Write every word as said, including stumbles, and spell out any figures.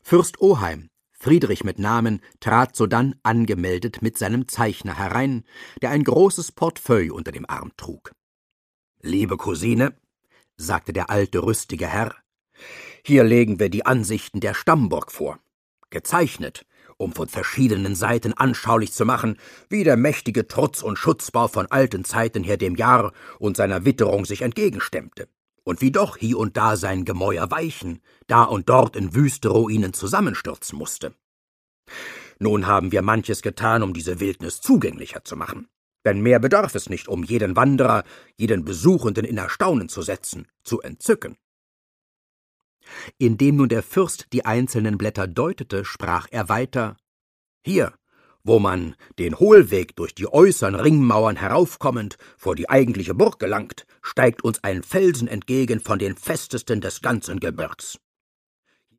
Fürst Oheim, Friedrich mit Namen, trat sodann angemeldet mit seinem Zeichner herein, der ein großes Portefeuille unter dem Arm trug. »Liebe Cousine«, sagte der alte, rüstige Herr, »hier legen wir die Ansichten der Stammburg vor, gezeichnet, um von verschiedenen Seiten anschaulich zu machen, wie der mächtige Trutz- und Schutzbau von alten Zeiten her dem Jahr und seiner Witterung sich entgegenstemmte, und wie doch hie und da sein Gemäuer weichen, da und dort in wüste Ruinen zusammenstürzen musste. Nun haben wir manches getan, um diese Wildnis zugänglicher zu machen, denn mehr bedarf es nicht, um jeden Wanderer, jeden Besuchenden in Erstaunen zu setzen, zu entzücken.« Indem nun der Fürst die einzelnen Blätter deutete, sprach er weiter: »Hier, wo man, den Hohlweg durch die äußern Ringmauern heraufkommend, vor die eigentliche Burg gelangt, steigt uns ein Felsen entgegen von den festesten des ganzen Gebirgs.